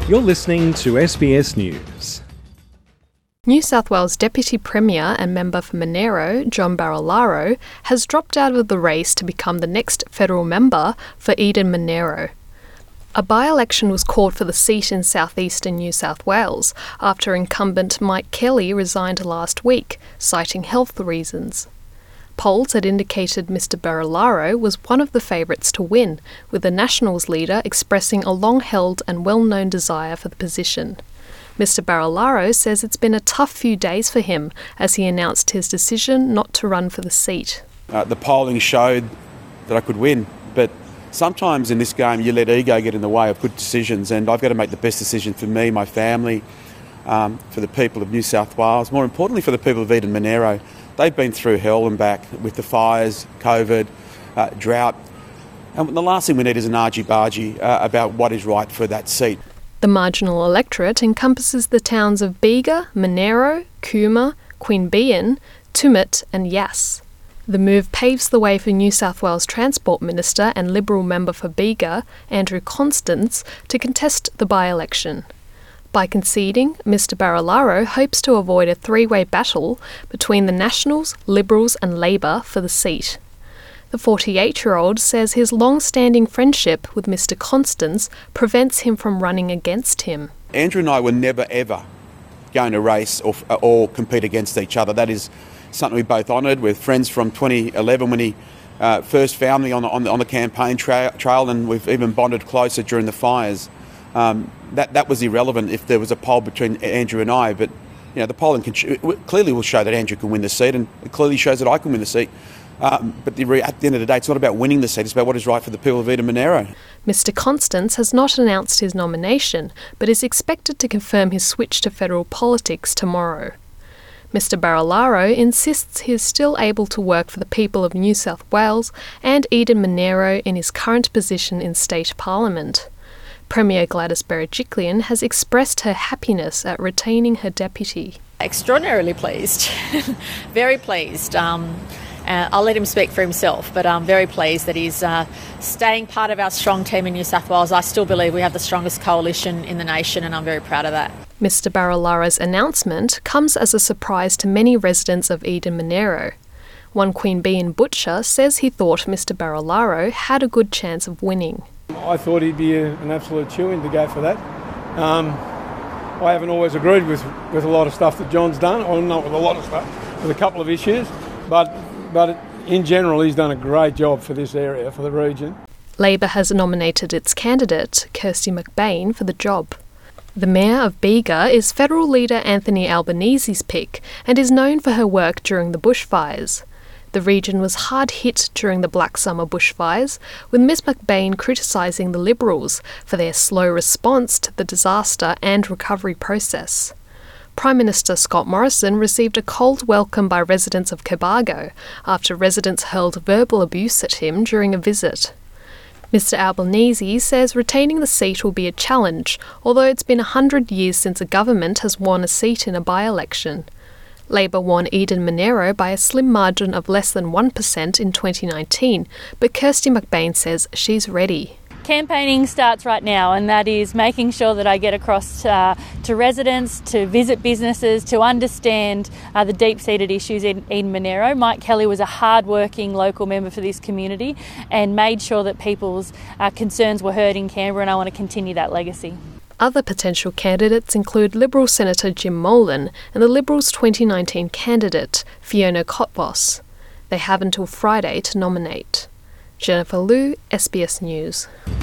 You're listening to SBS News. New South Wales Deputy Premier and member for Monaro, John Barilaro, has dropped out of the race to become the next federal member for Eden Monaro. A by-election was called for the seat in southeastern New South Wales after incumbent Mike Kelly resigned last week, citing health reasons. Polls had indicated Mr Barilaro was one of the favourites to win, with the Nationals leader expressing a long-held and well-known desire for the position. Mr Barilaro says it's been a tough few days for him as he announced his decision not to run for the seat. The polling showed that I could win, but sometimes in this game you let ego get in the way of good decisions, and I've got to make the best decision for me, my family, for the people of New South Wales, more importantly for the people of Eden Monaro. They've been through hell and back with the fires, COVID, drought, and the last thing we need is an argy-bargy about what is right for that seat. The marginal electorate encompasses the towns of Bega, Monaro, Cooma, Queanbeyan, Tumut and Yass. The move paves the way for New South Wales Transport Minister and Liberal member for Bega, Andrew Constance, to contest the by-election. By conceding, Mr Barilaro hopes to avoid a three-way battle between the Nationals, Liberals and Labor for the seat. The 48-year-old says his long-standing friendship with Mr Constance prevents him from running against him. Andrew and I were never ever going to race or compete against each other. That is something we both honoured. We're friends from 2011 when he first found me on the campaign trail, and we've even bonded closer during the fires. That was irrelevant if there was a poll between Andrew and I, but you know, the polling clearly will show that Andrew can win the seat, and it clearly shows that I can win the seat. But at the end of the day, it's not about winning the seat, it's about what is right for the people of Eden Monaro. Mr Constance has not announced his nomination, but is expected to confirm his switch to federal politics tomorrow. Mr Barilaro insists he is still able to work for the people of New South Wales and Eden Monaro in his current position in state parliament. Premier Gladys Berejiklian has expressed her happiness at retaining her deputy. Extraordinarily pleased, very pleased. I'll let him speak for himself, but I'm very pleased that he's staying part of our strong team in New South Wales. I still believe we have the strongest coalition in the nation, and I'm very proud of that. Mr Barilaro's announcement comes as a surprise to many residents of Eden Monaro. One Queanbeyan butcher says he thought Mr Barilaro had a good chance of winning. I thought he'd be an absolute shoo-in to go for that. I haven't always agreed with a lot of stuff that John's done, or not with a lot of stuff, with a couple of issues, but in general he's done a great job for this area, for the region. Labor has nominated its candidate, Kirsty McBain, for the job. The Mayor of Bega is federal leader Anthony Albanese's pick and is known for her work during the bushfires. The region was hard hit during the Black Summer bushfires, with Ms McBain criticising the Liberals for their slow response to the disaster and recovery process. Prime Minister Scott Morrison received a cold welcome by residents of Cobargo after residents hurled verbal abuse at him during a visit. Mr Albanese says retaining the seat will be a challenge, although it's been 100 years since a government has won a seat in a by-election. Labor won Eden Monaro by a slim margin of less than 1% in 2019, but Kirsty McBain says she's ready. Campaigning starts right now, and that is making sure that I get across to residents, to visit businesses, to understand the deep-seated issues in Eden Monaro. Mike Kelly was a hard-working local member for this community and made sure that people's concerns were heard in Canberra, and I want to continue that legacy. Other potential candidates include Liberal Senator Jim Molan and the Liberals' 2019 candidate, Fiona Kotvos. They have until Friday to nominate. Jennifer Liu, SBS News.